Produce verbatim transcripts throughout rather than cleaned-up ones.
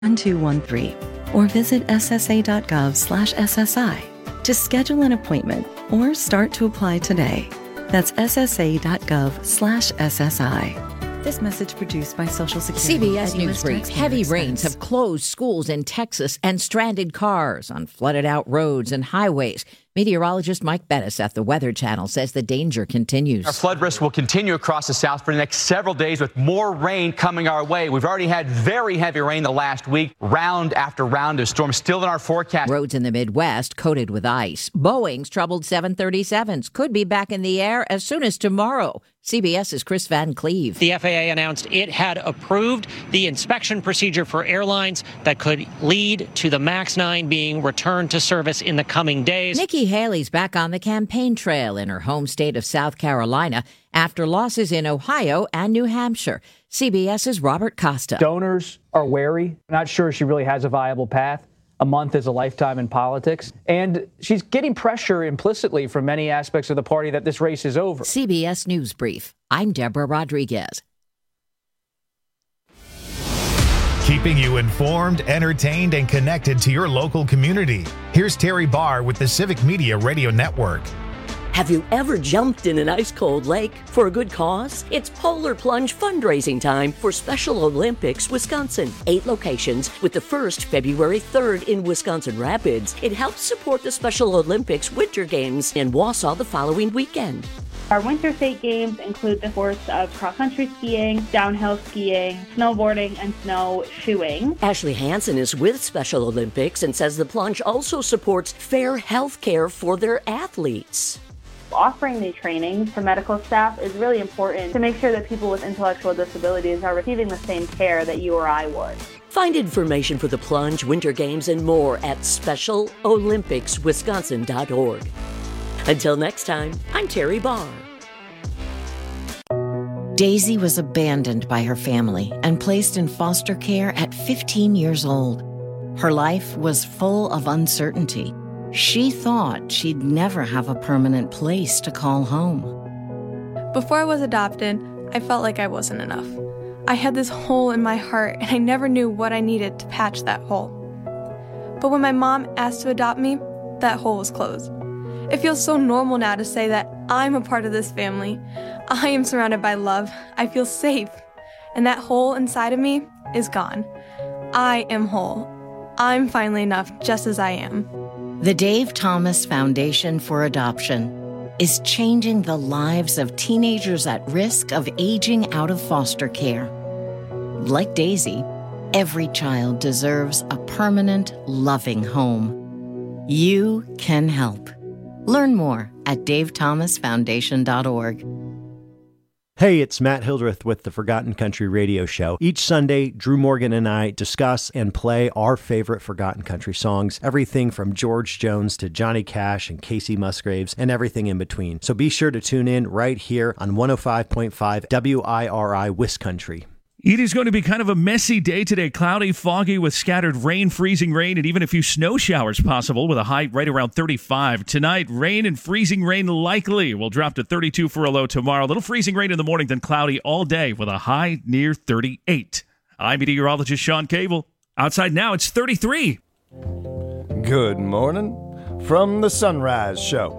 one two one three or visit ssa.gov slash SSI to schedule an appointment or start to apply today. That's ssa.gov slash SSI. This message produced by Social Security. C B S News Brief. Heavy rains have closed schools in Texas and stranded cars on flooded out roads and highways. Meteorologist Mike Bettis at the Weather Channel says the danger continues. Our flood risk will continue across the South for the next several days with more rain coming our way. We've already had very heavy rain the last week, round after round of storms still in our forecast. Roads in the Midwest coated with ice. Boeing's troubled seven thirty-sevens could be back in the air as soon as tomorrow. CBS's Chris Van Cleve. The F A A announced it had approved the inspection procedure for airlines that could lead to the MAX nine being returned to service in the coming days. Nikki Haley's back on the campaign trail in her home state of South Carolina after losses in Ohio and New Hampshire. CBS's Robert Costa. Donors are wary, not sure she really has a viable path. A month is a lifetime in politics. And she's getting pressure implicitly from many aspects of the party that this race is over. C B S News Brief. I'm Deborah Rodriguez. Keeping you informed, entertained, and connected to your local community. Here's Terry Barr with the Civic Media Radio Network. Have you ever jumped in an ice-cold lake for a good cause? It's Polar Plunge fundraising time for Special Olympics Wisconsin. Eight locations, with the first February third in Wisconsin Rapids. It helps support the Special Olympics Winter Games in Wausau the following weekend. Our winter state games include the sports of cross-country skiing, downhill skiing, snowboarding, and snowshoeing. Ashley Hansen is with Special Olympics and says the plunge also supports fair health care for their athletes. Offering the training for medical staff is really important to make sure that people with intellectual disabilities are receiving the same care that you or I would. Find information for the plunge, winter games, and more at special olympics wisconsin dot org. Until next time, I'm Terry Barr. Daisy was abandoned by her family and placed in foster care at fifteen years old. Her life was full of uncertainty. She thought she'd never have a permanent place to call home. Before I was adopted, I felt like I wasn't enough. I had this hole in my heart, and I never knew what I needed to patch that hole. But when my mom asked to adopt me, that hole was closed. It feels so normal now to say that I'm a part of this family. I am surrounded by love. I feel safe. And that hole inside of me is gone. I am whole. I'm finally enough just as I am. The Dave Thomas Foundation for Adoption is changing the lives of teenagers at risk of aging out of foster care. Like Daisy, every child deserves a permanent, loving home. You can help. Learn more at dave thomas foundation dot org. Hey, it's Matt Hildreth with the Forgotten Country Radio Show. Each Sunday, Drew Morgan and I discuss and play our favorite Forgotten Country songs, everything from George Jones to Johnny Cash and Casey Musgraves and everything in between. So be sure to tune in right here on one oh five point five W I R I Wiscountry. It is going to be kind of a messy day today. Cloudy, foggy with scattered rain, freezing rain, and even a few snow showers possible with a high right around thirty-five. Tonight, rain and freezing rain likely. We'll drop to thirty-two for a low tomorrow. A little freezing rain in the morning, then cloudy all day with a high near thirty-eight. I'm meteorologist Sean Cable. Outside now, it's thirty-three. Good morning from the Sunrise Show.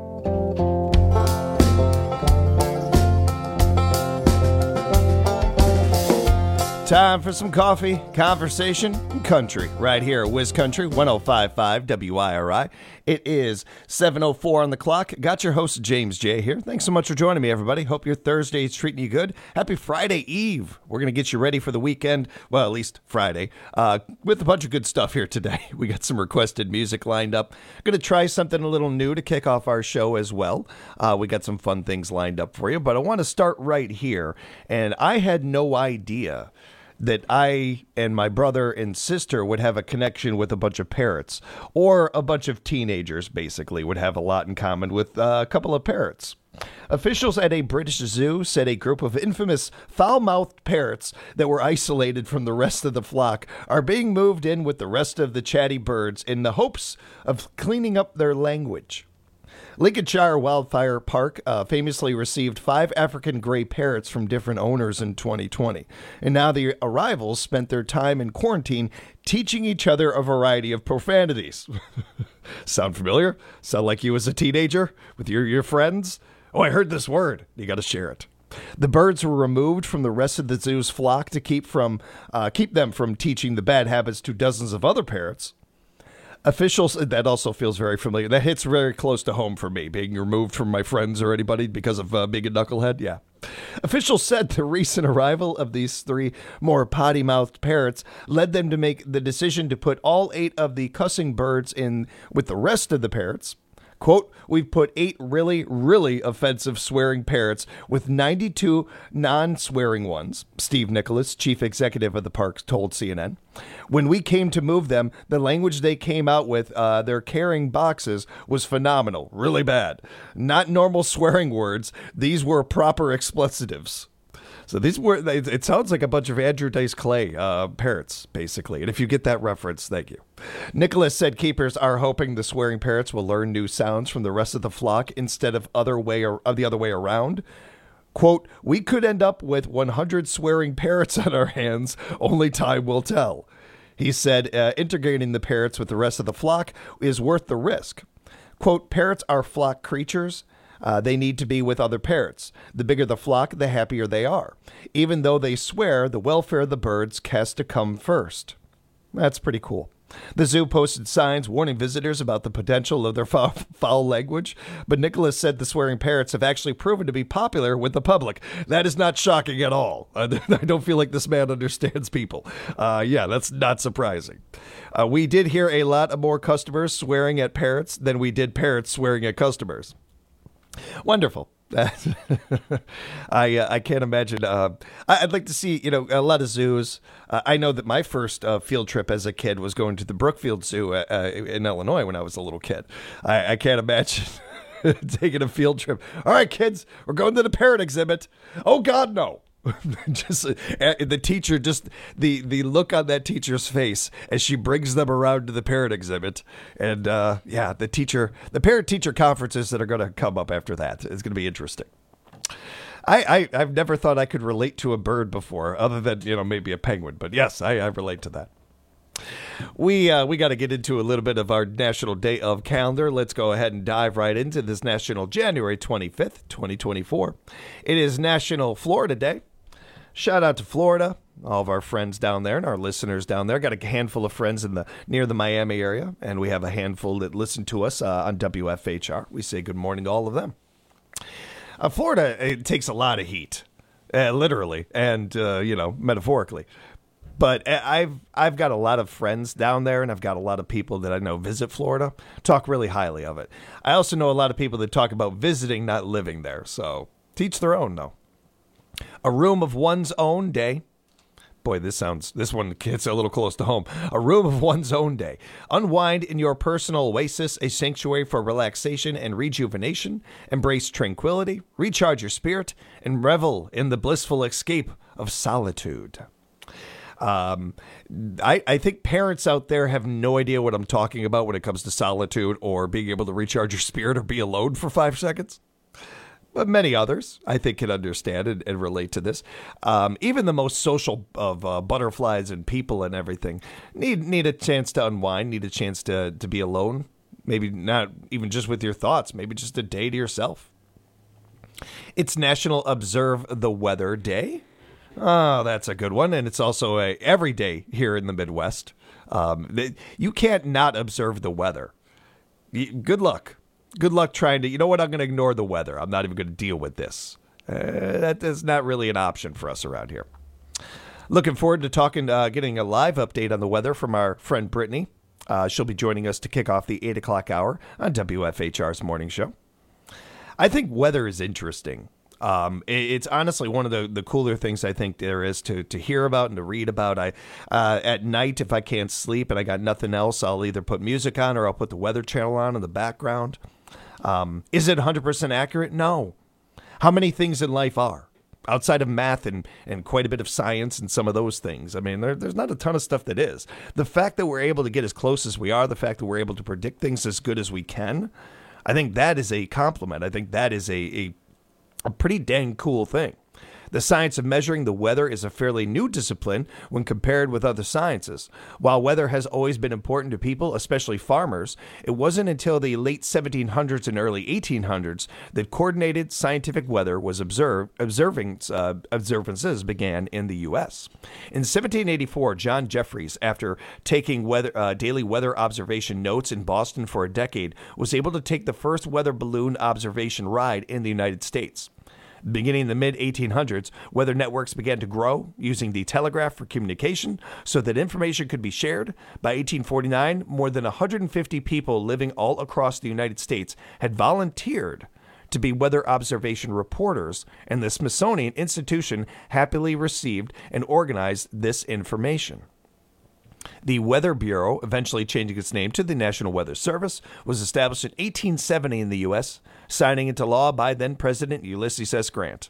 Time for some coffee, conversation, and country right here at Wiscountry, one oh five point five W I R I. It is seven oh four on the clock. Got your host, James J. here. Thanks so much for joining me, everybody. Hope your Thursday is treating you good. Happy Friday Eve. We're going to get you ready for the weekend, well, at least Friday, uh, with a bunch of good stuff here today. We got some requested music lined up. Going to try something a little new to kick off our show as well. Uh, we got some fun things lined up for you, but I want to start right here. And I had no idea that I and my brother and sister would have a connection with a bunch of parrots, or a bunch of teenagers, basically, would have a lot in common with uh, a couple of parrots. Officials at a British zoo said a group of infamous foul-mouthed parrots that were isolated from the rest of the flock are being moved in with the rest of the chatty birds in the hopes of cleaning up their language. Lincolnshire Wildfire Park uh, famously received five African gray parrots from different owners in twenty twenty. And now the arrivals spent their time in quarantine teaching each other a variety of profanities. Sound familiar? Sound like you as a teenager with your, your friends? Oh, I heard this word. You got to share it. The birds were removed from the rest of the zoo's flock to keep from uh, keep them from teaching the bad habits to dozens of other parrots. Officials, that also feels very familiar. That hits very close to home for me, being removed from my friends or anybody because of uh, being a knucklehead. Yeah. Officials said the recent arrival of these three more potty-mouthed parrots led them to make the decision to put all eight of the cussing birds in with the rest of the parrots. Quote, we've put eight really, really offensive swearing parrots with ninety-two non-swearing ones, Steve Nicholas, chief executive of the park, told C N N. When we came to move them, the language they came out with, uh, their carrying boxes, was phenomenal, really bad. Not normal swearing words. These were proper expletives. So these were, it sounds like a bunch of Andrew Dice Clay uh, parrots, basically. And if you get that reference, thank you. Nicholas said keepers are hoping the swearing parrots will learn new sounds from the rest of the flock instead of other way or, of the other way around. Quote, we could end up with one hundred swearing parrots on our hands. Only time will tell. He said uh, integrating the parrots with the rest of the flock is worth the risk. Quote, parrots are flock creatures. Uh, they need to be with other parrots. The bigger the flock, the happier they are. Even though they swear, the welfare of the birds has to come first. That's pretty cool. The zoo posted signs warning visitors about the potential of their foul, foul language, but Nicholas said the swearing parrots have actually proven to be popular with the public. That is not shocking at all. Uh, I don't feel like this man understands people. Uh, yeah, that's not surprising. Uh, we did hear a lot of more customers swearing at parrots than we did parrots swearing at customers. Wonderful. I uh, I can't imagine. Uh, I'd like to see, you know, a lot of zoos. Uh, I know that my first uh, field trip as a kid was going to the Brookfield Zoo uh, uh, in Illinois when I was a little kid. I, I can't imagine taking a field trip. All right, kids, we're going to the parrot exhibit. Oh, God, no. just uh, the teacher, just the, the look on that teacher's face as she brings them around to the parrot exhibit. And uh, yeah, the teacher, the parent teacher conferences that are going to come up after that is going to be interesting. I, I, I've never thought I could relate to a bird before, other than, you know, maybe a penguin. But yes, I, I relate to that. We uh, we got to get into a little bit of our National Day of calendar. Let's go ahead and dive right into this National January twenty-fifth, twenty twenty-four. It is National Florida Day. Shout out to Florida, all of our friends down there and our listeners down there. Got a handful of friends in the near the Miami area, and we have a handful that listen to us uh, on W F H R. We say good morning to all of them. Uh, Florida, it takes a lot of heat, uh, literally, and uh, you know, metaphorically. But I've I've got a lot of friends down there, and I've got a lot of people that I know visit Florida, talk really highly of it. I also know a lot of people that talk about visiting, not living there. So teach their own, though. A room of one's own day. Boy, this sounds, this one gets a little close to home. A room of one's own day. Unwind in your personal oasis, a sanctuary for relaxation and rejuvenation. Embrace tranquility, recharge your spirit, and revel in the blissful escape of solitude. Um, I, I think parents out there have no idea what I'm talking about when it comes to solitude or being able to recharge your spirit or be alone for five seconds. But many others, I think, can understand and, and relate to this. Um, even the most social of uh, butterflies and people and everything need need a chance to unwind, need a chance to, to be alone. Maybe not even just with your thoughts, maybe just a day to yourself. It's National Observe the Weather Day. Oh, that's a good one. And it's also a every day here in the Midwest. Um, you can't not observe the weather. Good luck. Good luck trying to, you know what, I'm going to ignore the weather. I'm not even going to deal with this. Uh, that is not really an option for us around here. Looking forward to talking, uh, getting a live update on the weather from our friend Brittany. Uh, she'll be joining us to kick off the eight o'clock hour on W F H R's morning show. I think weather is interesting. Um, it, it's honestly one of the, the cooler things I think there is to, to hear about and to read about. I uh, at night, if I can't sleep and I got nothing else, I'll either put music on or I'll put the Weather Channel on in the background. Um, is it one hundred percent accurate? No. How many things in life are? Outside of math and, and quite a bit of science and some of those things. I mean, there, there's not a ton of stuff that is. The fact that we're able to get as close as we are, the fact that we're able to predict things as good as we can, I think that is a compliment. I think that is a, a, a pretty dang cool thing. The science of measuring the weather is a fairly new discipline when compared with other sciences. While weather has always been important to people, especially farmers, it wasn't until the late seventeen hundreds and early eighteen hundreds that coordinated scientific weather was observed. Observing, uh, observances began in the U S. In seventeen eighty-four, John Jeffries, after taking weather, uh, daily weather observation notes in Boston for a decade, was able to take the first weather balloon observation ride in the United States. Beginning in the mid eighteen hundreds, weather networks began to grow, using the telegraph for communication so that information could be shared. By eighteen forty-nine, more than one hundred fifty people living all across the United States had volunteered to be weather observation reporters, and the Smithsonian Institution happily received and organized this information. The Weather Bureau, eventually changing its name to the National Weather Service, was established in eighteen seventy in the U S, signing into law by then-President Ulysses S. Grant.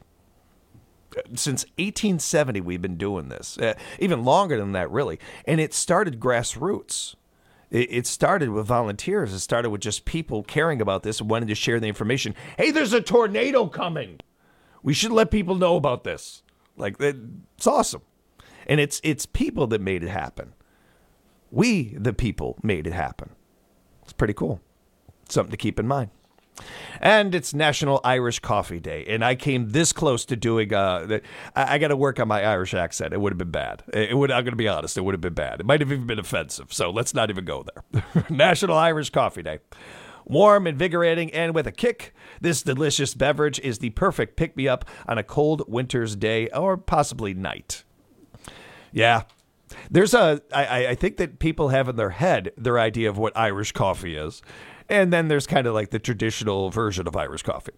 Since eighteen seventy, we've been doing this, uh, even longer than that, really, and it started grassroots. It, it started with volunteers. It started with just people caring about this and wanting to share the information. Hey, there's a tornado coming. We should let people know about this. Like, it's awesome. And it's it's people that made it happen. We, the people, made it happen. It's pretty cool. Something to keep in mind. And it's National Irish Coffee Day, and I came this close to doing. Uh, I, I got to work on my Irish accent. It would have been bad. It would. I'm going to be honest. It would have been bad. It might have even been offensive. So let's not even go there. National Irish Coffee Day. Warm, invigorating, and with a kick, this delicious beverage is the perfect pick-me-up on a cold winter's day or possibly night. Yeah. There's a, I, I think that people have in their head their idea of what Irish coffee is. And then there's kind of like the traditional version of Irish coffee.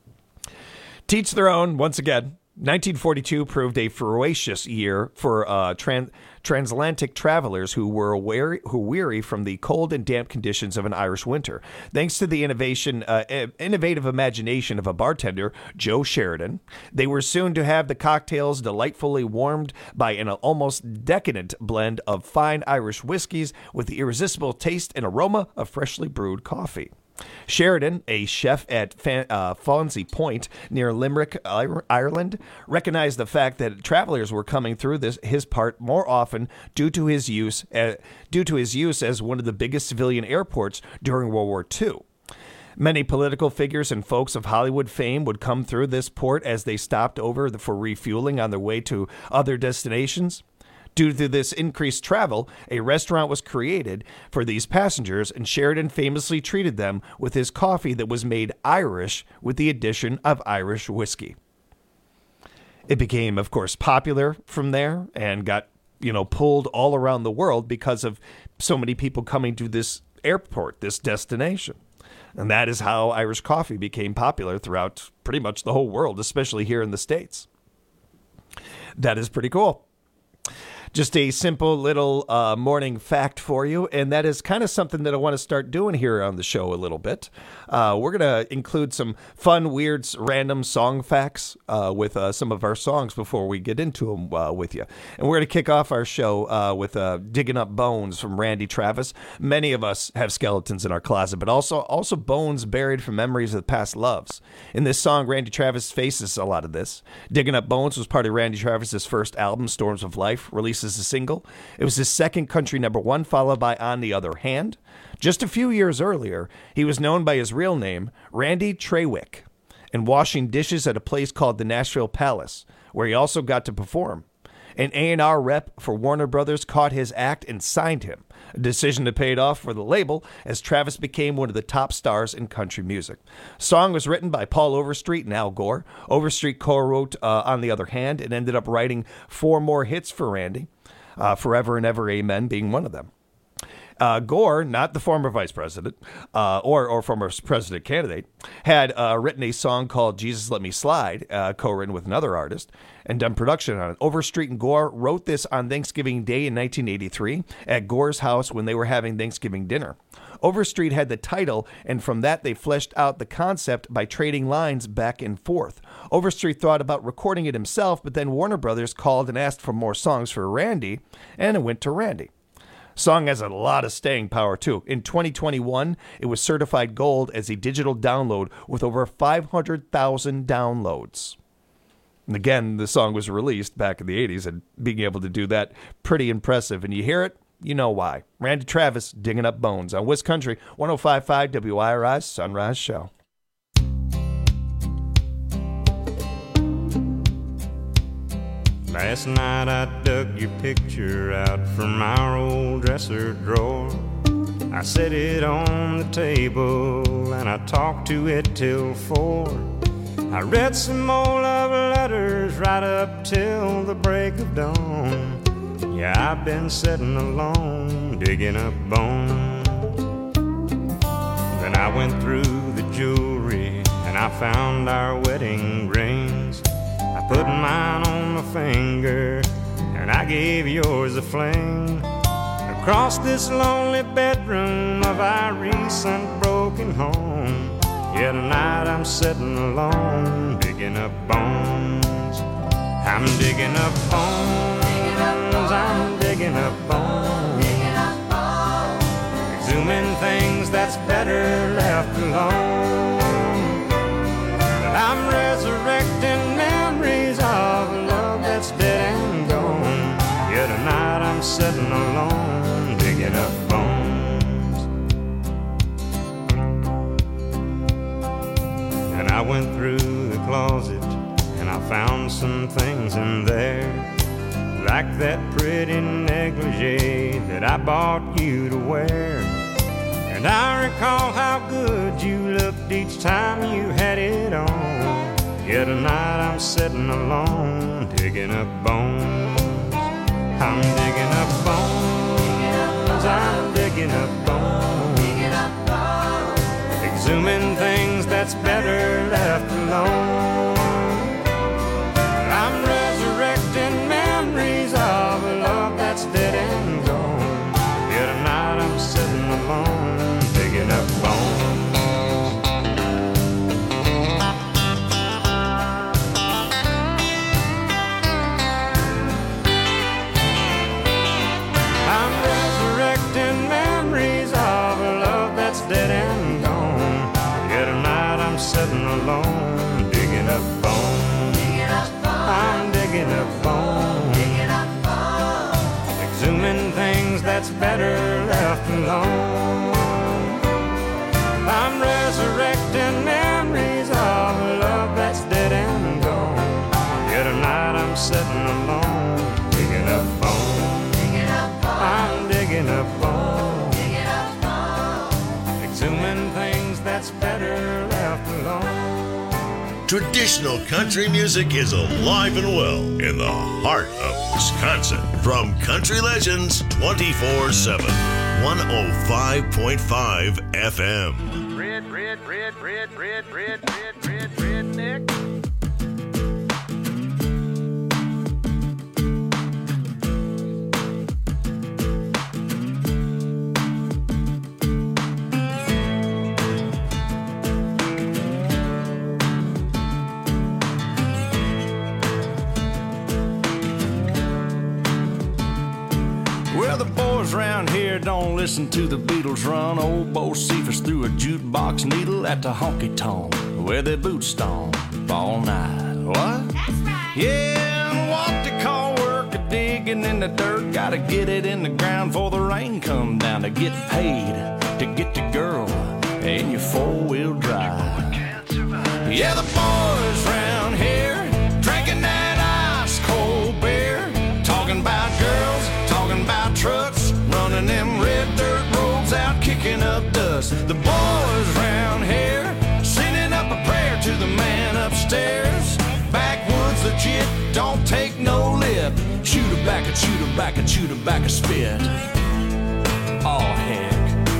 Teach their own, once again. nineteen forty-two proved a ferocious year for uh, trans- transatlantic travelers who were weary, who weary from the cold and damp conditions of an Irish winter. Thanks to the innovation, uh, innovative imagination of a bartender, Joe Sheridan, they were soon to have the cocktails delightfully warmed by an almost decadent blend of fine Irish whiskeys with the irresistible taste and aroma of freshly brewed coffee. Sheridan, a chef at Fan, uh, Fawnsey Point near Limerick, Ireland, recognized the fact that travelers were coming through this his part more often due to his use uh, due to his use as one of the biggest civilian airports during World War Two. Many political figures and folks of Hollywood fame would come through this port as they stopped over for refueling on their way to other destinations. Due to this increased travel, a restaurant was created for these passengers, and Sheridan famously treated them with his coffee that was made Irish with the addition of Irish whiskey. It became, of course, popular from there and got, you know, pulled all around the world because of so many people coming to this airport, this destination. And that is how Irish coffee became popular throughout pretty much the whole world, especially here in the States. That is pretty cool. Just a simple little uh, morning fact for you, and that is kind of something that I want to start doing here on the show a little bit. Uh, we're going to include some fun, weird, random song facts uh, with uh, some of our songs before we get into them uh, with you. And we're going to kick off our show uh, with uh, Digging Up Bones from Randy Travis. Many of us have skeletons in our closet, but also, also bones buried from memories of past loves. In this song, Randy Travis faces a lot of this. Digging Up Bones was part of Randy Travis's first album, Storms of Life, released as a single. It was his second country number one, followed by On the Other Hand. Just a few years earlier, he was known by his real name, Randy Trawick, and washing dishes at a place called the Nashville Palace, where he also got to perform. An A and R rep for Warner Brothers caught his act and signed him, a decision that paid off for the label as Travis became one of the top stars in country music. The song was written by Paul Overstreet and Al Gore. Overstreet co-wrote uh, On the Other Hand and ended up writing four more hits for Randy, uh, Forever and Ever Amen being one of them. Uh, Gore, not the former vice president uh, or, or former president candidate, had uh, written a song called Jesus Let Me Slide, uh, co-written with another artist, and done production on it. Overstreet and Gore wrote this on Thanksgiving Day in nineteen eighty-three at Gore's house when they were having Thanksgiving dinner. Overstreet had the title, and from that they fleshed out the concept by trading lines back and forth. Overstreet thought about recording it himself, but then Warner Brothers called and asked for more songs for Randy, and it went to Randy. Song has a lot of staying power, too. In twenty twenty-one, it was certified gold as a digital download with over five hundred thousand downloads. And again, the song was released back in the eighties, and being able to do that, pretty impressive. And you hear it, you know why. Randy Travis, Digging Up Bones on Wiz Country, one oh five point five W I R I's Sunrise Show. Last night I dug your picture out from our old dresser drawer. I set it on the table and I talked to it till four. I read some old love letters right up till the break of dawn. Yeah, I've been sitting alone, digging up bones. Then I went through the jewelry and I found our wedding rings. I put mine on my finger and I gave yours a fling. Across this lonely bedroom of our recent broken home. Yeah, tonight I'm sitting alone, digging up bones. I'm digging up bones, I'm digging up bones. Exhuming things that's better left alone. But I'm resurrecting memories of love that's dead and gone. Yeah, tonight I'm sitting alone, digging up bones. And I went through the closet and I found some things in there, like that pretty negligee that I bought you to wear. And I recall how good you looked each time you had it on. Yeah, tonight I'm sitting alone, digging up bones. I'm digging up bones, I'm digging up bones. Exhuming things that's better left alone. I'm resurrecting memories of a love that's dead and gone. Yeah, tonight I'm sitting alone, digging up bones. I'm resurrecting memories of a love that's dead and gone. Yeah, tonight I'm sitting alone, digging up bones. I'm digging up bones. Exhuming things that's better left alone. I'm resurrecting memories of a love that's dead and gone. Yeah, tonight I'm sitting alone, digging up bones. I'm digging up bones. Exhuming things that's better left alone. Traditional country music is alive and well in the heart of Wisconsin. From country legends twenty-four seven, one oh five point five F M. Red, red, red, red, red, red, red, red, redneck. Well, the boys around here don't listen to the Beatles run. Old Bo Cephas threw a jukebox needle at the honky-tonk where they boot stomp all night. What? That's right. Yeah, and what they call work a digging in the dirt. Gotta get it in the ground before the rain come down to get paid, to get the girl in your four-wheel drive. Yeah, the boys around here drinking that ice-cold beer, talking about girls, talking about trucks, running them red dirt roads out, kicking up dust. The boys around here sending up a prayer to the man upstairs. Backwoods legit, don't take no lip. Shoot her back and shoot her back and shoot her back a spit. Oh, heck.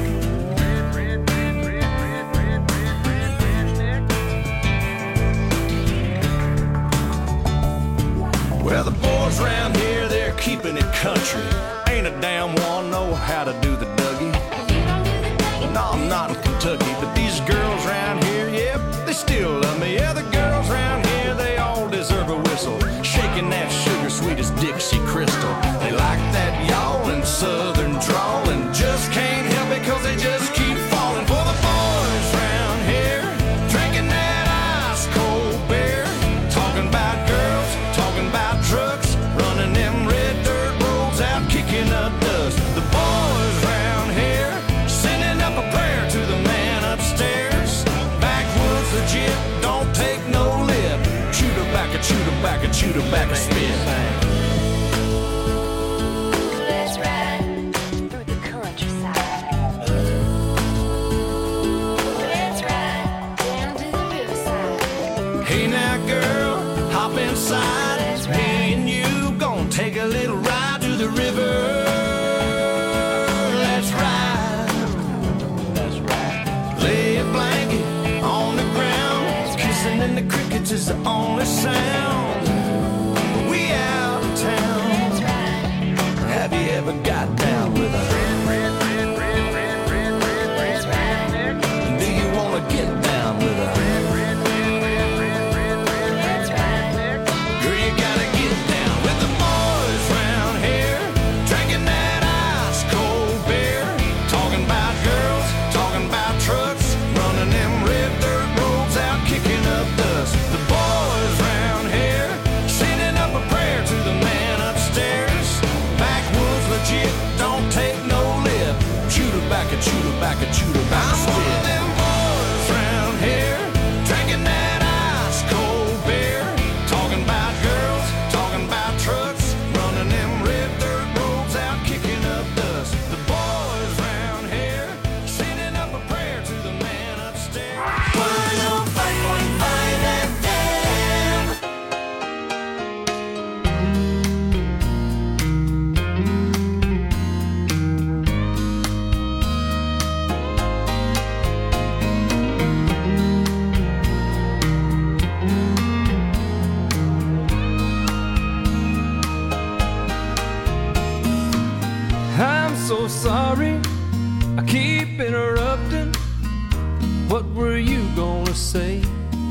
Well, the boys around here, they're keeping it country. Ain't a damn one know how to do the Dougie. No, I'm not in Kentucky, but these girls around here, yep, they still love me. Yeah, the girls around here, they all deserve a whistle. Shaking that sugar sweet as Dixie Crystal. They like that y'all and southern drawl. is the only sound. We out of town. Have you ever got down with a do you wanna get down with a girl, you gotta get down with the boys round here, drinking that ice cold beer, talking about girls, talking about trucks, running them red dirt roads out, kicking up dust. The boys round here, sending up a prayer to the man upstairs. Backwoods legit, don't take no lip. Shoot her back and shoot her back and shoot her back. I'm one of them boys round here, drinking that ice cold beer, talking about girls, talking about trucks, running them red dirt roads out, kicking up dust. The boys round here, sending up a prayer to the man upstairs. one oh five point five F M. I'm so sorry, I keep interrupting. What were you gonna say?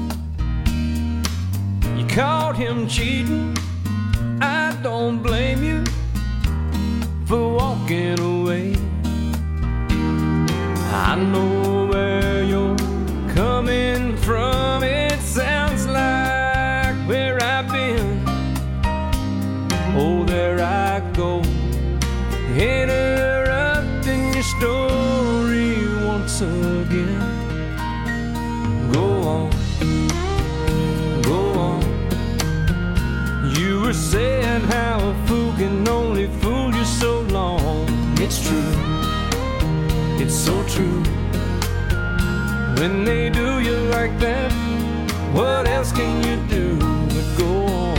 You caught him cheating, I don't blame you for walking away. I know where you're coming from, it sounds like where I've been. Oh, there I go, interrupting your story once again. Go on, go on. You were saying how a fool can only fool you so long. It's true, it's so true. When they do you like that, what else can you do but go on?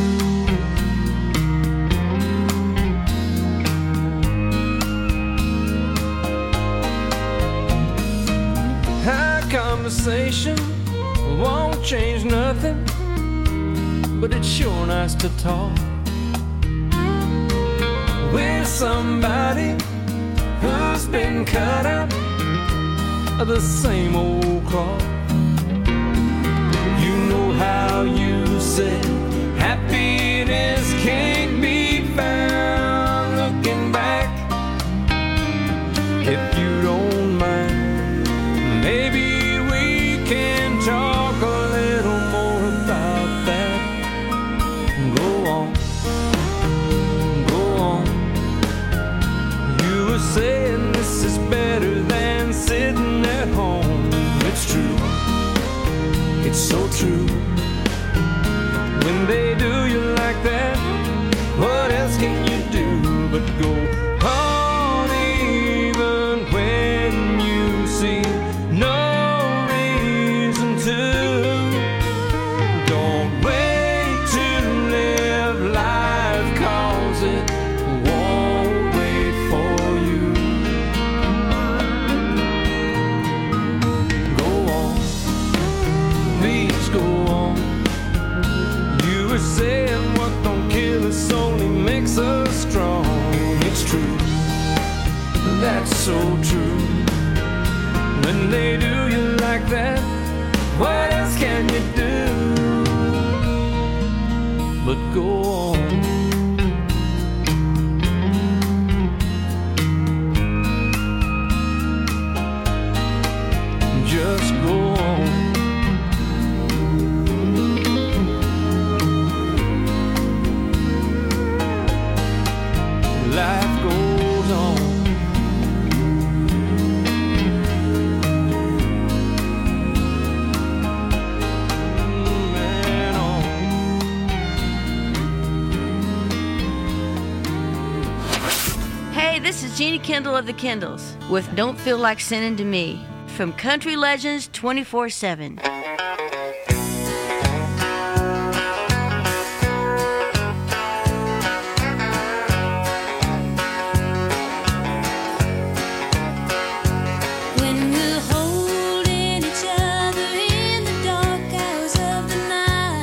Conversation won't change nothing, but it's sure nice to talk with somebody who's been cut out of the same old cloth. You know how you said happiness can't be found looking back. If you don't mind, maybe can talk a little more about that. Go on, go on. You were saying this is better than sitting at home. It's true, it's so true. When they do you like that, what else can you do but go on, even when you see no saying what don't kill us only makes us strong. It's true, that's so true. When they do you like that, what else can you do but go on? Just go on. Life goes on. Man, on. Hey, this is Jeannie Kendall of the Kendalls with Don't Feel Like Sinning to Me from Country Legends twenty-four seven. When we're holding each other in the dark hours of the night.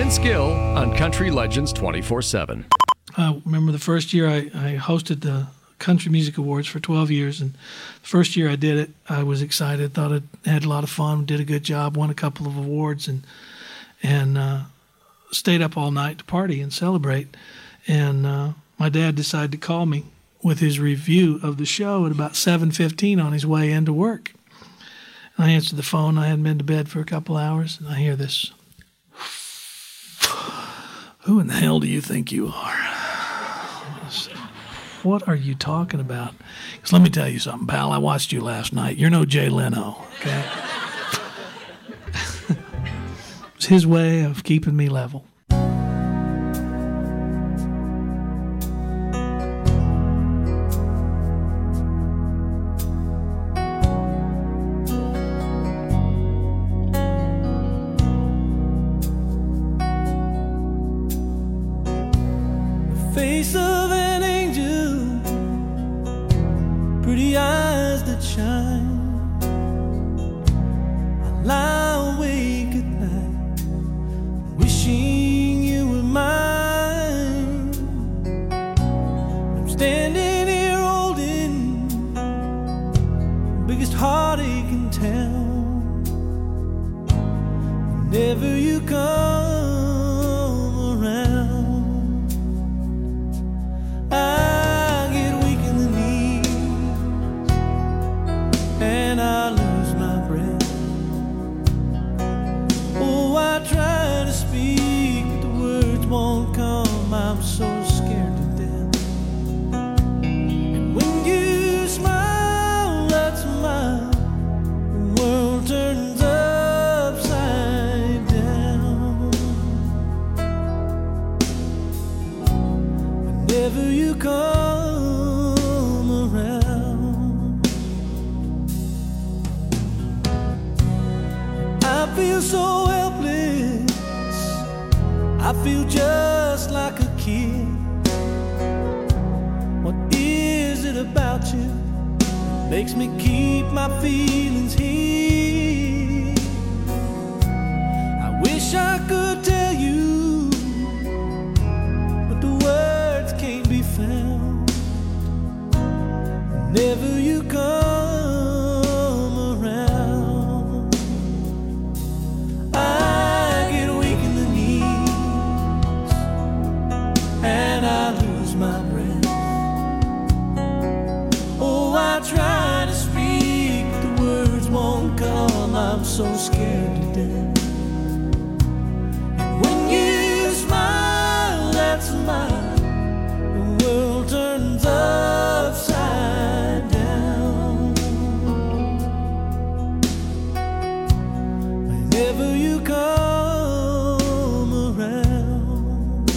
Vince Gill on Country Legends twenty-four seven. I remember the first year I, I hosted the Country Music Awards for twelve years, and the first year I did it, I was excited, thought I had a lot of fun, did a good job, won a couple of awards, and and uh, stayed up all night to party and celebrate. And uh, my dad decided to call me with his review of the show at about seven fifteen on his way into work. And I answered the phone. I hadn't been to bed for a couple hours, and I hear this. Who in the hell do you think you are? What are you talking about? Because let me tell you something, pal. I watched you last night. You're no Jay Leno, okay? It's his way of keeping me level. Face of an angel, pretty eyes that shine. I lie awake at night, wishing you were mine. I'm standing here holding the biggest heartache in town. Whenever you come I get weak in the knees and I lose my breath. Oh, I try to speak, but the words won't come. I'm so scared to death. And when you smile, that smile, the world turns upside down. Whenever you come around, I feel so helpless. I feel just like a kid. What is it about you that makes me keep my feelings here? I wish I could tell you, but the words can't be found. Whenever you come around, I get weak in the knees and I lose my breath. Oh, I try to speak, but the words won't come. I'm so scared to death. And when you smile, that smile, the world turns upside down. Whenever you come around,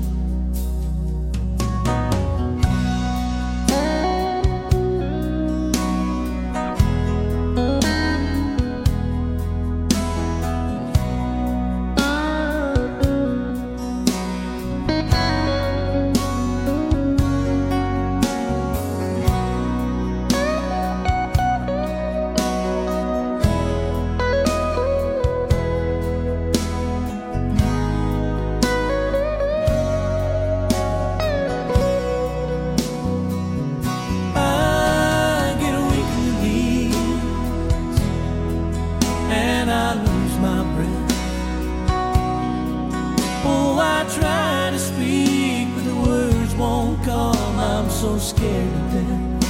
I get weak in the knees and I lose my breath. Oh, I try to speak, but the words won't come. I'm so scared to death.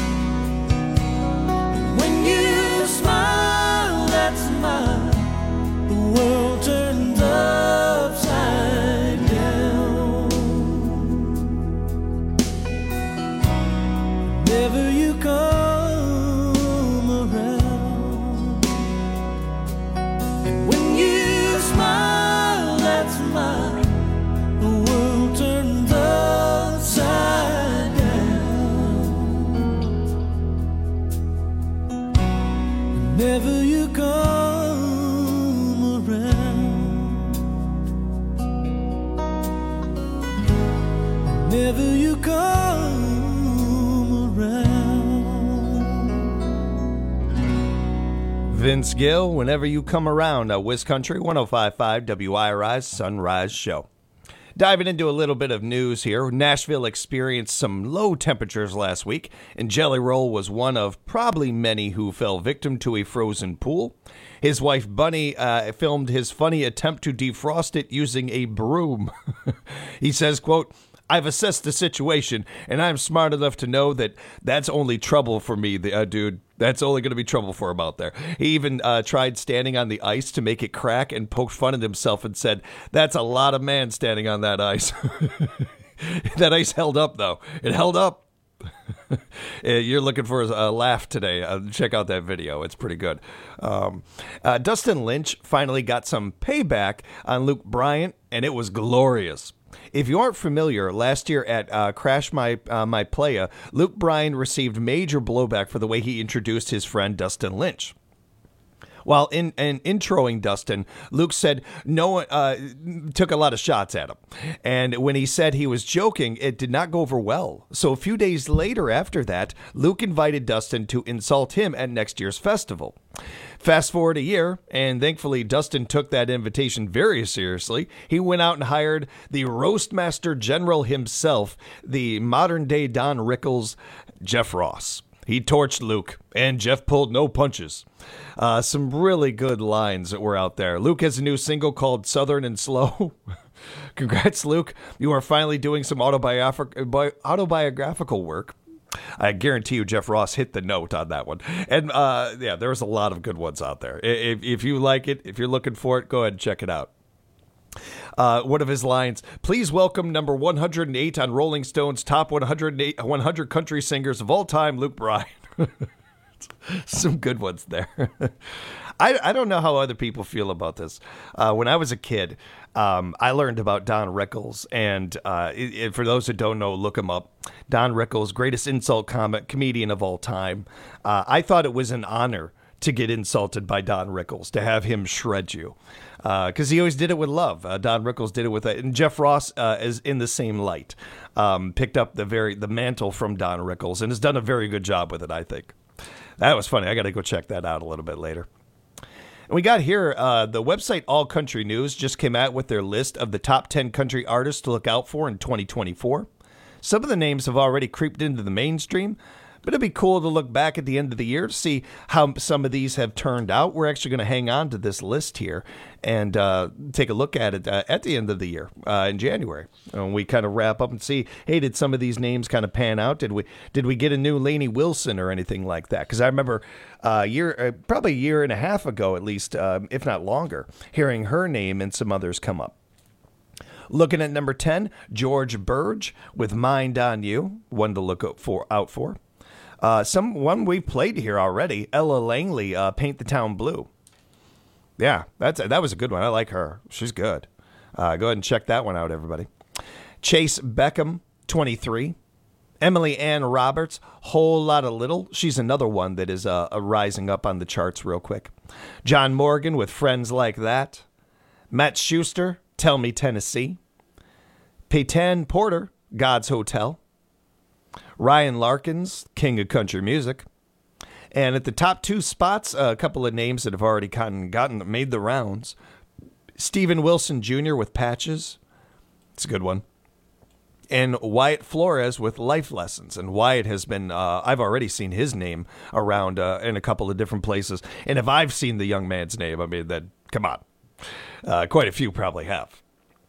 When you smile, that smile, the world turns upside down. Whenever you come around, and when you smile, that smile, the world turns upside down. Whenever you come around, whenever you come around, Vince Gill, whenever you come around, uh, Wiz Country, one oh five point five W I R I's Sunrise Show. Diving into a little bit of news here, Nashville experienced some low temperatures last week, and Jelly Roll was one of probably many who fell victim to a frozen pool. His wife, Bunny, uh, filmed his funny attempt to defrost it using a broom. He says, quote, "I've assessed the situation, and I'm smart enough to know that that's only trouble for me, the, uh, dude. That's only going to be trouble for him out there." He even uh, tried standing on the ice to make it crack and poked fun at himself and said, "That's a lot of man standing on that ice." That ice held up, though. It held up. You're looking for a laugh today. Uh, check out that video. It's pretty good. Um, uh, Dustin Lynch finally got some payback on Luke Bryan, and it was glorious. If you aren't familiar, last year at uh, Crash My uh, My Playa, Luke Bryan received major blowback for the way he introduced his friend Dustin Lynch. While in, in introing Dustin, Luke said no one uh, took a lot of shots at him. And when he said he was joking, it did not go over well. So a few days later after that, Luke invited Dustin to insult him at next year's festival. Fast forward a year, and thankfully Dustin took that invitation very seriously. He went out and hired the Roastmaster General himself, the modern-day Don Rickles, Jeff Ross. He torched Luke, and Jeff pulled no punches. Uh, some really good lines that were out there. Luke has a new single called Southern and Slow. Congrats, Luke. You are finally doing some autobiograph- autobiographical work. I guarantee you Jeff Ross hit the note on that one. And uh, yeah, there's a lot of good ones out there. If, if you like it, if you're looking for it, go ahead and check it out. Uh, one of his lines, "Please welcome number one hundred eight on Rolling Stone's top one hundred eight, one hundred country singers of all time, Luke Bryan." Some good ones there. I, I don't know how other people feel about this. Uh, when I was a kid, um, I learned about Don Rickles. And uh, it, it, for those that don't know, look him up. Don Rickles, greatest insult comic, comedian of all time. Uh, I thought it was an honor to get insulted by Don Rickles, to have him shred you. Because uh, he always did it with love. Uh, Don Rickles did it with it. And Jeff Ross uh, is in the same light. Um, picked up the very the mantle from Don Rickles and has done a very good job with it, I think. That was funny. I got to go check that out a little bit later. And we got here, uh, the website All Country News just came out with their list of the top ten country artists to look out for in twenty twenty-four. Some of the names have already creeped into the mainstream, but it'd be cool to look back at the end of the year to see how some of these have turned out. We're actually going to hang on to this list here and uh, take a look at it uh, at the end of the year uh, in January. And we kind of wrap up and see, hey, did some of these names kind of pan out? Did we did we get a new Lainey Wilson or anything like that? Because I remember uh, year uh, probably a year and a half ago, at least, uh, if not longer, hearing her name and some others come up. Looking at number ten, George Burge with Mind on You, one to look out for. Out for. Uh, some one we've played here already, Ella Langley, uh, Paint the Town Blue. Yeah, that's that was a good one. I like her. She's good. Uh, go ahead and check that one out, everybody. Chase Beckham, twenty-three. Emily Ann Roberts, Whole Lotta Little. She's another one that is uh, rising up on the charts real quick. John Morgan with Friends Like That. Matt Schuster, Tell Me Tennessee. Peyton Porter, God's Hotel. Ryan Larkins, King of Country Music. And at the top two spots, a couple of names that have already gotten, gotten made the rounds. Steven Wilson Junior with Patches. It's a good one. And Wyatt Flores with Life Lessons. And Wyatt has been, uh, I've already seen his name around uh, in a couple of different places. And if I've seen the young man's name, I mean, then come on. Uh, quite a few probably have.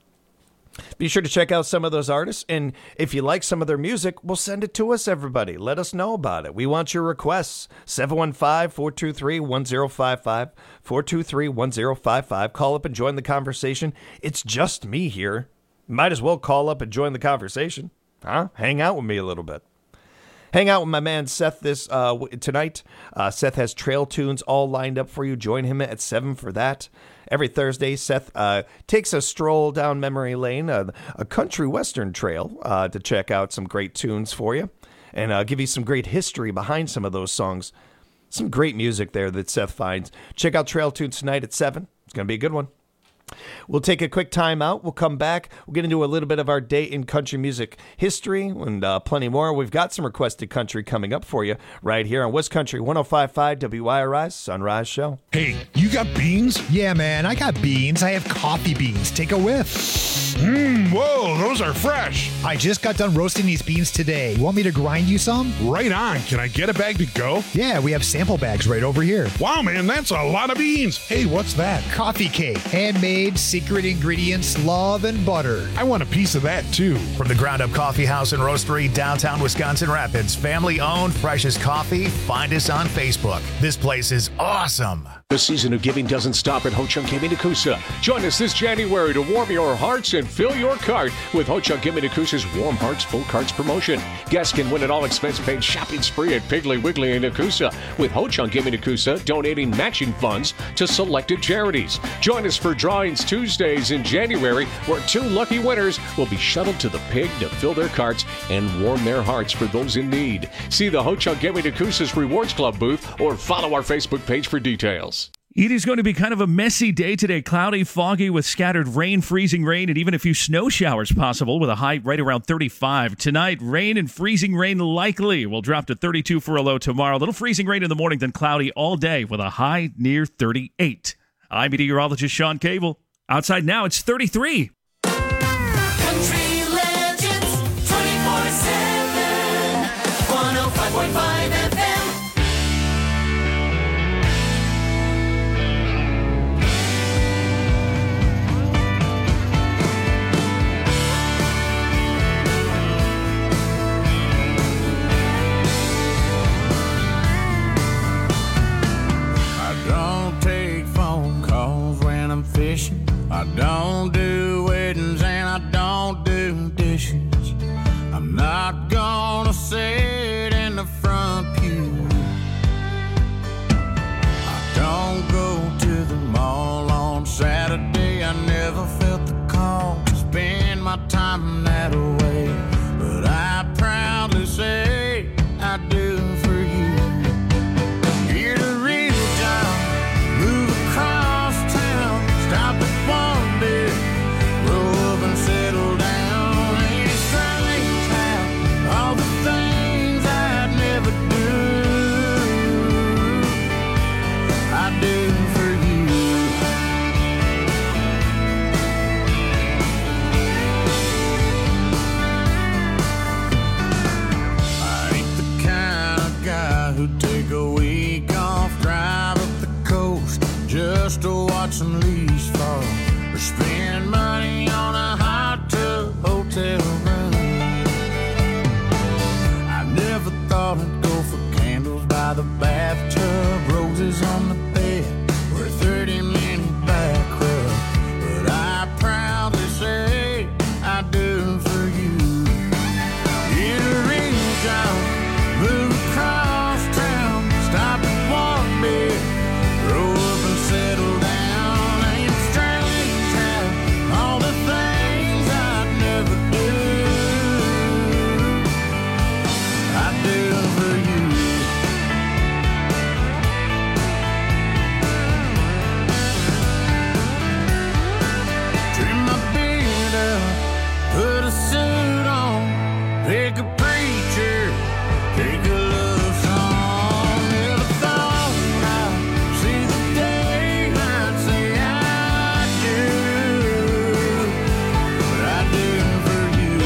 Be sure to check out some of those artists, and if you like some of their music, well, send it to us, everybody. Let us know about it. We want your requests. seven one five, four two three, one zero five five, four two three, one zero five five. Call up and join the conversation. It's just me here. Might as well call up and join the conversation. Huh? Hang out with me a little bit. Hang out with my man Seth this uh, tonight. Uh, Seth has trail tunes all lined up for you. Join him at seven for that. Every Thursday, Seth uh, takes a stroll down memory lane, uh, a country western trail, uh, to check out some great tunes for you and uh, give you some great history behind some of those songs. Some great music there that Seth finds. Check out Trail Tunes tonight at seven. It's going to be a good one. We'll take a quick time out. We'll come back. We'll get into a little bit of our day in country music history and uh, plenty more. We've got some requested country coming up for you right here on West Country one oh five point five W I R I Sunrise Show. Hey, you got beans? Yeah, man, I got beans. I have coffee beans. Take a whiff. Mmm, whoa, those are fresh. I just got done roasting these beans today. You want me to grind you some? Right on. Can I get a bag to go? Yeah, we have sample bags right over here. Wow, man, that's a lot of beans. Hey, what's that? Coffee cake. Handmade, secret ingredients, love, and butter. I want a piece of that, too. From the Ground Up Coffee House and Roastery, downtown Wisconsin Rapids, family-owned, freshest coffee. Find us on Facebook. This place is awesome. The season of giving doesn't stop at Ho Chunk Gimme Nakusa. Join us this January to warm your hearts and fill your cart with Ho Chunk Gimme Nakusa's Warm Hearts Full Carts promotion. Guests can win an all-expense-paid shopping spree at Piggly Wiggly in Nakusa, with Ho Chunk Gimme Nakusa donating matching funds to selected charities. Join us for drawings Tuesdays in January, where two lucky winners will be shuttled to the pig to fill their carts and warm their hearts for those in need. See the Ho Chunk Gimme Nakusa's Rewards Club booth or follow our Facebook page for details. It is going to be kind of a messy day today. Cloudy, foggy with scattered rain, freezing rain, and even a few snow showers possible with a high right around thirty-five. Tonight, rain and freezing rain likely. We'll drop to thirty-two for a low tomorrow. A little freezing rain in the morning, then cloudy all day with a high near thirty-eight. I'm meteorologist Sean Cable. Outside now, it's thirty-three. Country Legends twenty-four seven, one oh five point five F M. Fishing. I don't do weddings and I don't do dishes. I'm not gonna sit in the front pew. I don't go to the mall on Saturday. I never felt the call to spend my time that way, but I proudly say I do for you. Get a real job, move across town, stop at one bit, grow up and settle down. Ain't it strange how all the things I'd never do, I do for you. I ain't the kind of guy who'd take a week off, drive up the coast just to watch some leaves fall, or spend money on a hot tub hotel room. I never thought I'd go for candles by the bathtub, roses on the bed, or a thirty minute back rub, but I proudly say I do for you. Get a real job, move across town, stop at one bit, grow up and settle down. Ain't it strange how all the things I'd never do, I do for you. Trim my beard up, put a suit on, pick a preacher, take a love song. Never thought I'd see the day I'd say I do, but I do for you.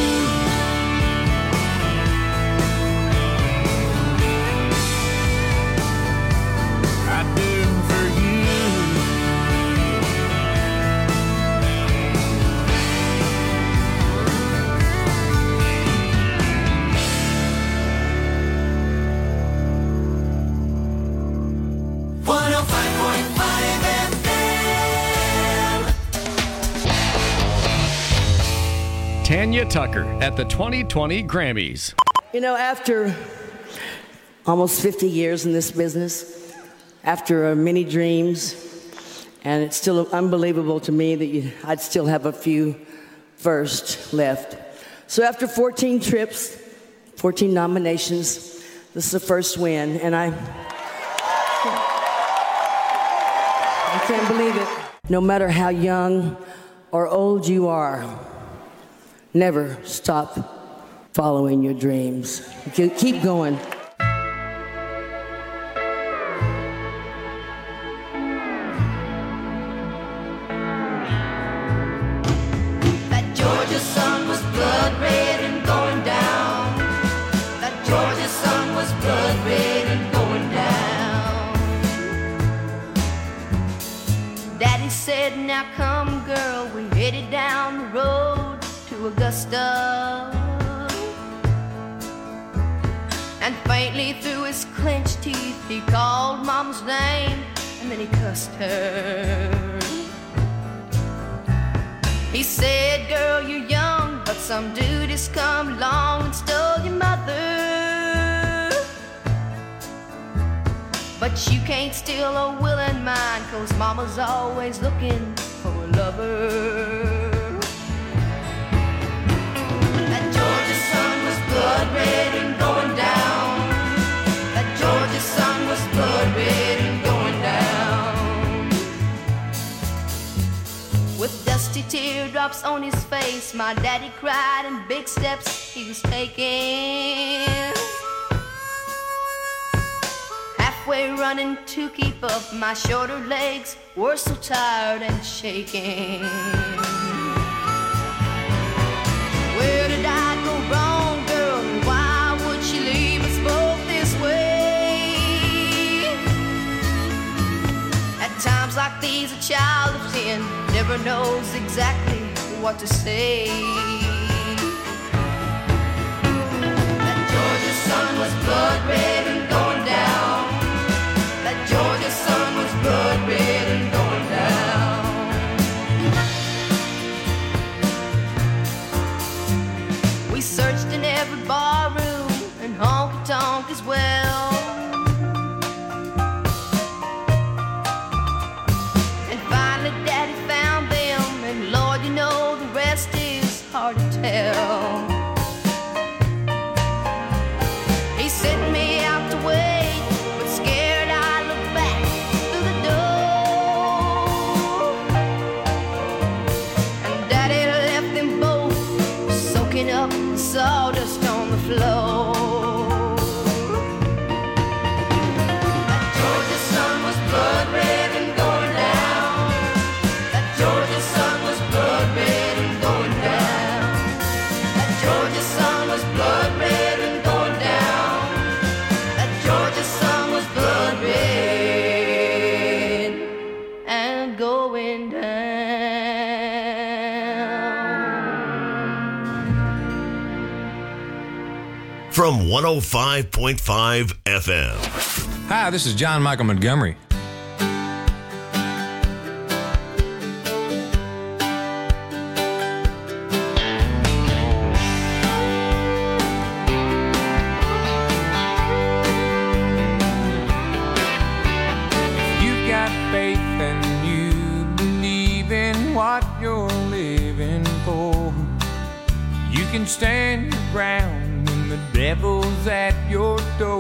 I do for you. one oh five point five F M. Tanya Tucker at the twenty twenty Grammys. You know, after almost fifty years in this business, after uh, many dreams, and it's still unbelievable to me that you, I'd still have a few first left. So after fourteen trips, fourteen nominations, this is the first win, and I, I can't believe it. No matter how young or old you are, never stop following your dreams. Keep going. That Georgia sun was blood red and going down. That Georgia sun was blood red and going down. Daddy said, now come girl, we headed down the road to Augusta. And faintly through his clenched teeth he called Mama's name, and then he cussed her. He said, girl, you're young, but some dude has come along and stole your mother. But you can't steal a willing mind, 'cause Mama's always looking for a lover. That Georgia sun was blood red and going down. That Georgia sun was blood red and going down. With dusty teardrops on his face, my daddy cried in big steps he was taking. Halfway running to keep up, my shorter legs were so tired and shaking. Where did I go wrong, girl? And why would she leave us both this way? At times like these, a child of ten never knows exactly what to say. That Georgia sun was blood red and going down. That Georgia sun was blood red and going down. We searched in every barroom and honky-tonk as well. And finally Daddy found them, and Lord, you know the rest is hard to tell. He sent me out to wait, but scared I looked back through the door. And Daddy left them both soaking up the sawdust on the floor. That Georgia sun was blood red and going down. That Georgia sun was blood red and going down. That Georgia sun was blood red and going down. That Georgia sun was blood red and going down. From one oh five point five F M. Hi, this is John Michael Montgomery. You've got faith and you believe in what you're living for. You can stand your ground when the devil's at your door.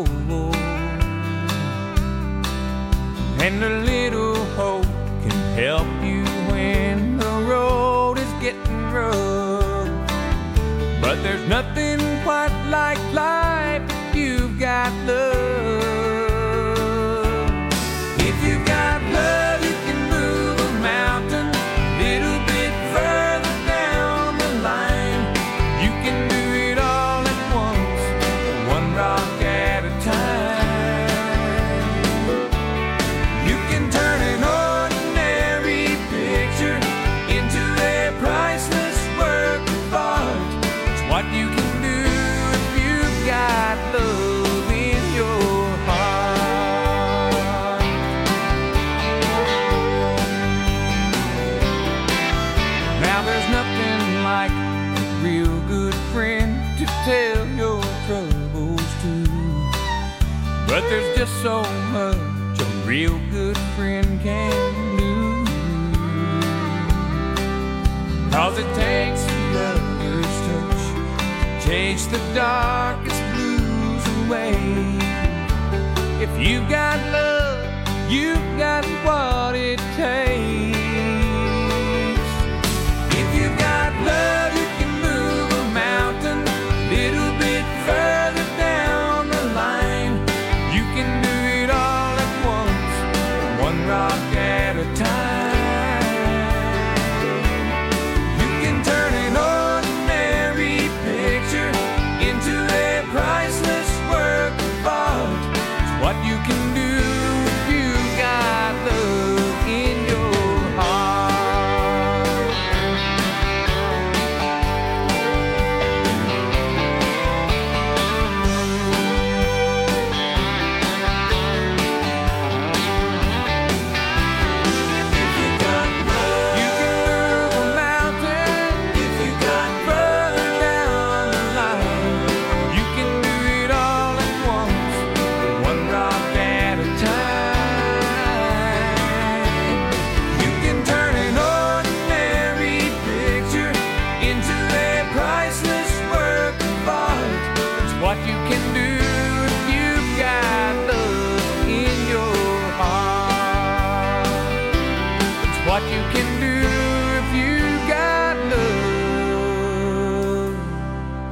And a little hope can help you when the road is getting rough. But there's nothing quite like life if you've got love. If you've got love, you can move a mountain a little bit further down the line. You can do it all at once, one rock at a time. You can turn an ordinary picture into a priceless work of art. It's what you can do if you've got love in your heart. Now there's nothing like a real good friend to tell your troubles to, but there's just so much a real good friend can do. 'Cause it takes a lover's touch to chase the darkest blues away. If you've got love, you've got what it takes.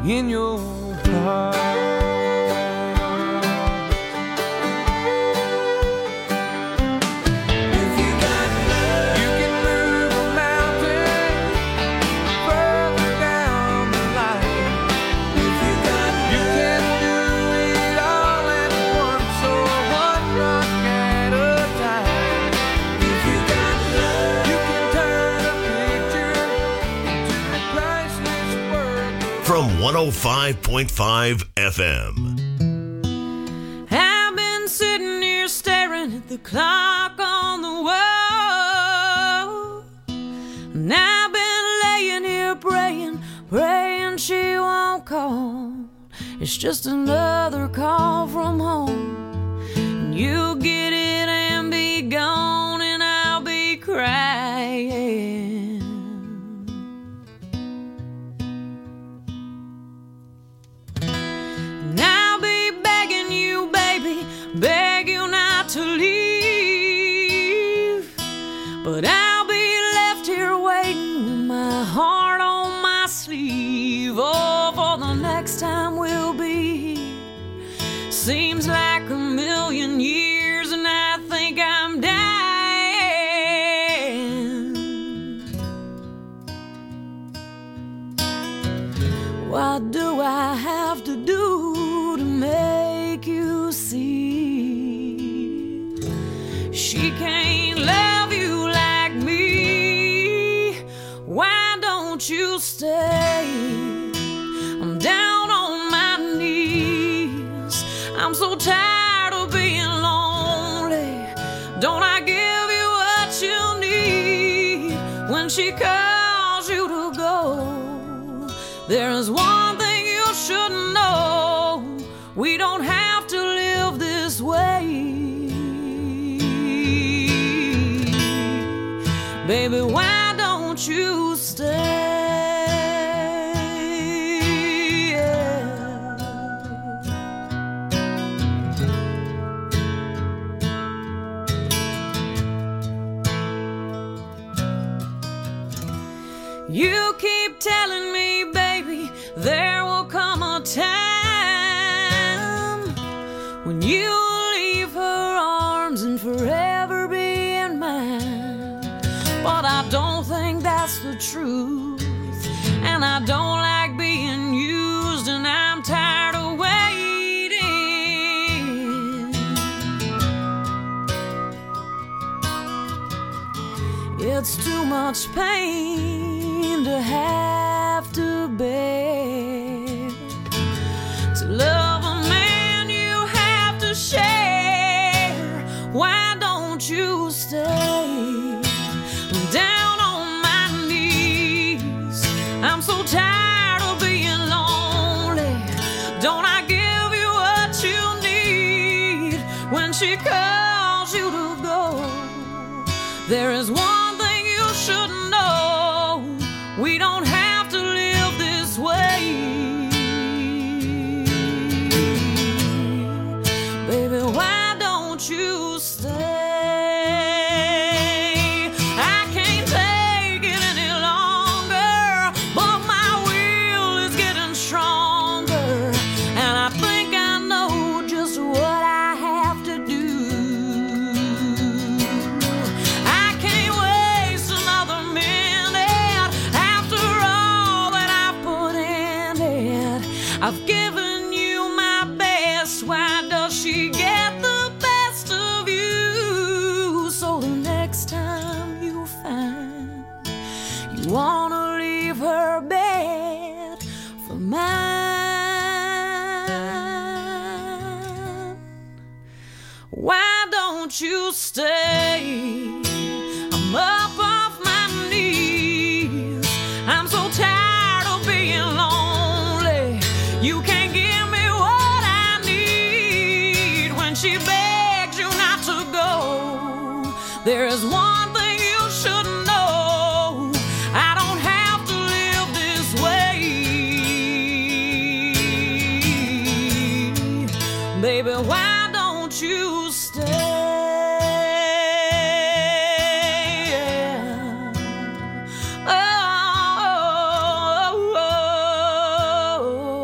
in your heart. If you got love, you can move a mountain further down the line. If you got love, you can do it all at once or one rock at a time. If you got love, you can turn a picture into a priceless work. From one oh five point five F M. I've been sitting here staring at the clock on the wall, and I've been laying here praying, praying she won't call. It's just another call from home, and you'll get it and be gone, and I'll be crying. And I'll be begging you, baby, beg you not to leave. But I'll be left here waiting with my heart on my sleeve. Oh, for the next time we'll be here. Seems like a million years, and I think I'm dying. What do I have to do to make you see she can't love you like me? Why don't you stay? I'm down on my knees. I'm so tired of being lonely. Don't I give you what you need when she calls you to go? There is one thing you should know. We don't have to live this way. Baby, why don't you stay? You keep telling me, baby, there will come a time when you'll leave her arms and forever be in mine. But I don't think that's the truth, and I don't like being used, and I'm tired of waiting. It's too much pain to have to bear. To love a man you have to share. Why don't you stay? I'm down on my knees. I'm so tired of being lonely. Don't I give you what you need when she calls you to go? There is one thing you should know. We don't have to live this way. Baby, why don't you stay? I can't take it any longer, but my will is getting stronger, and I think I know just what I have to do. I can't waste another minute after all that I've put in it. I've given you my best. Why does she get the best of you? So the next time you find you wanna leave her bed for mine, why don't you stay? I'm up off my knees. I'm so tired of being lonely. You can't give me what I need when she begs you not to go. There is one thing you should know. I don't have to live this way. Baby, why don't you stay? Oh, oh, oh,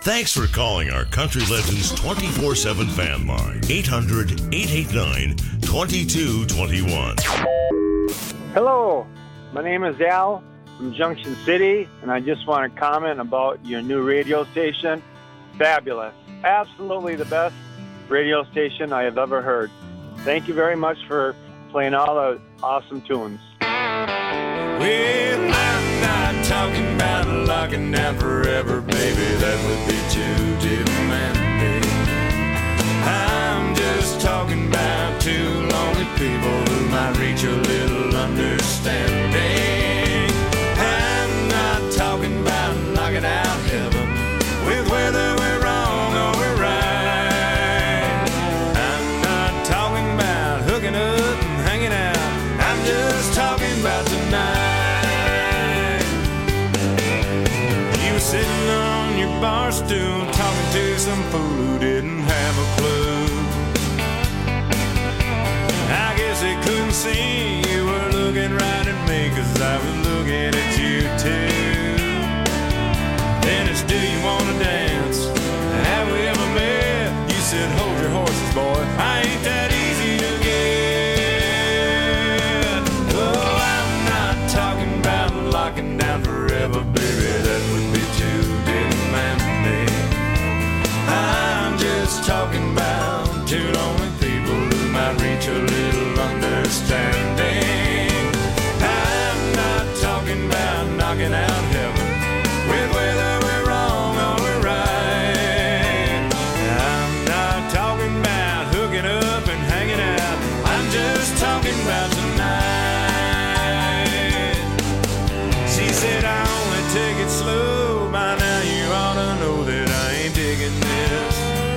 Thanks for calling our Country Legends twenty-four seven fan line, eight hundred, eight eight nine, two two two one. Hello, my name is Al from Junction City, and I just want to comment about your new radio station. Fabulous. Absolutely the best radio station I have ever heard. Thank you very much for playing all the awesome tunes. Well, I'm not talking about locking down forever, baby. That would be too demanding. I'm just talking about two lonely people who might reach a little understanding. I'm not talking about knocking out heaven with whether we're wrong or we're right. I'm not talking about hooking up and hanging out. I'm just talking about tonight. Sitting on your bar stool talking to some fool who didn't have a clue. I guess they couldn't see you were looking right at me, 'cause I was looking at you too. Then it's, do you wanna dance? Have we ever met? You said, hold your horses, boy, I ain't that easy to get. Oh, I'm not talking about locking down forever, baby, that would be too demanding. I'm just talking about two lonely people who might reach a little understanding. I'm not talking about knocking out heaven with whether we're wrong or we're right. I'm not talking about hooking up and hanging out. I'm just talking about tonight. She said I only take it slow. By now you ought to know that I ain't digging this.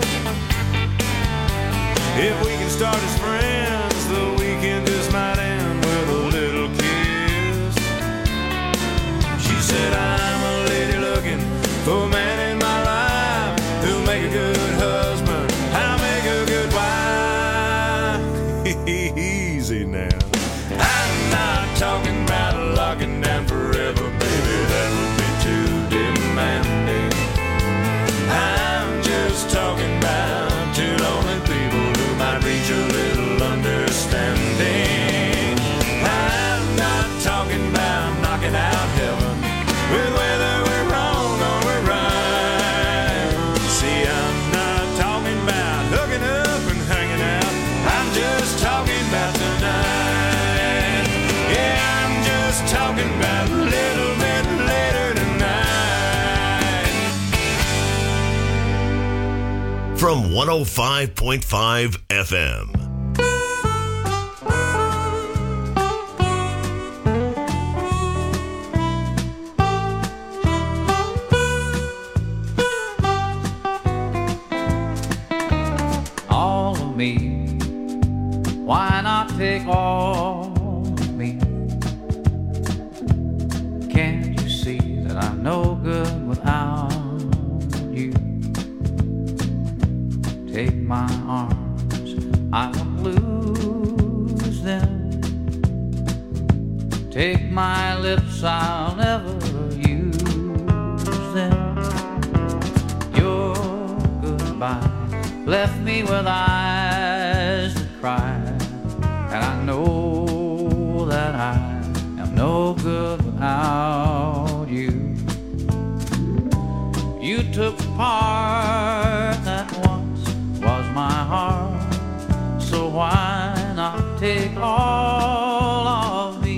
If we can start as friends, the weekend just might end with a little kiss. She said I'm a lady looking for a man in my life who'll make a good husband, I'll make a good wife. Easy now. I'm not talking about locking down forever, baby, that would be too demanding. I'm just talking about two lonely people who might reach a little understanding. I'm not talking about knocking out heaven with whether we're wrong or we're right. See, I'm not talking about hooking up and hanging out. I'm just talking about tonight. Yeah, I'm just talking about a little bit later tonight. From one oh five point five F M. All of me, why not take all of me? Can't you see that I'm no good without you? Take my arms, I won't lose them. Take my lips, I'll never use them. Your goodbye left me with eyes that cry, and I know that I am no good without you. You took the part that once was my heart, so why not take all of me?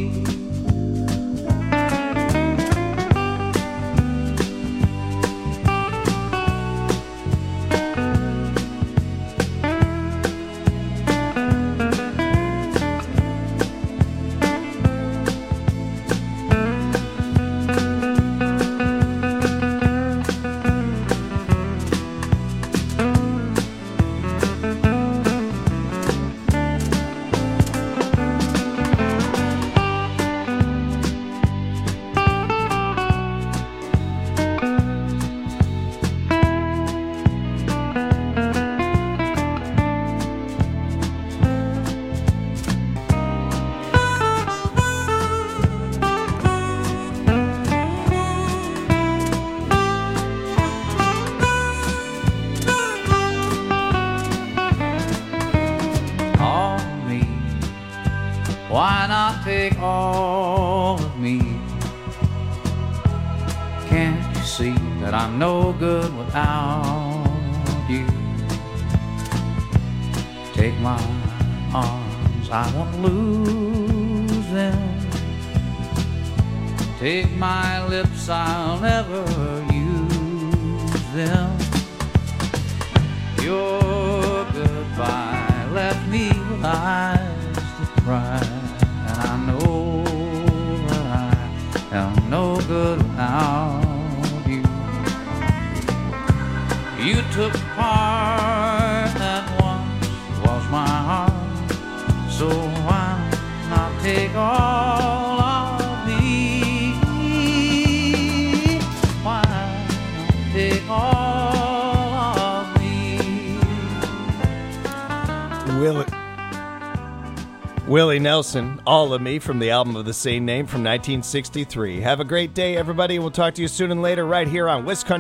Why not take all of me? Can't you see that I'm no good without you? Take my arms, I won't lose them. Take my lips, I'll never use them. Your goodbye left me with eyes that cry, and I know that I am no good without you. You took part that once was my heart, so why not take all of me? Why not take all of me? Willie. Willie Nelson, All of Me, from the album of the same name from nineteen sixty-three. Have a great day, everybody. We'll talk to you soon and later right here on Wisconsin.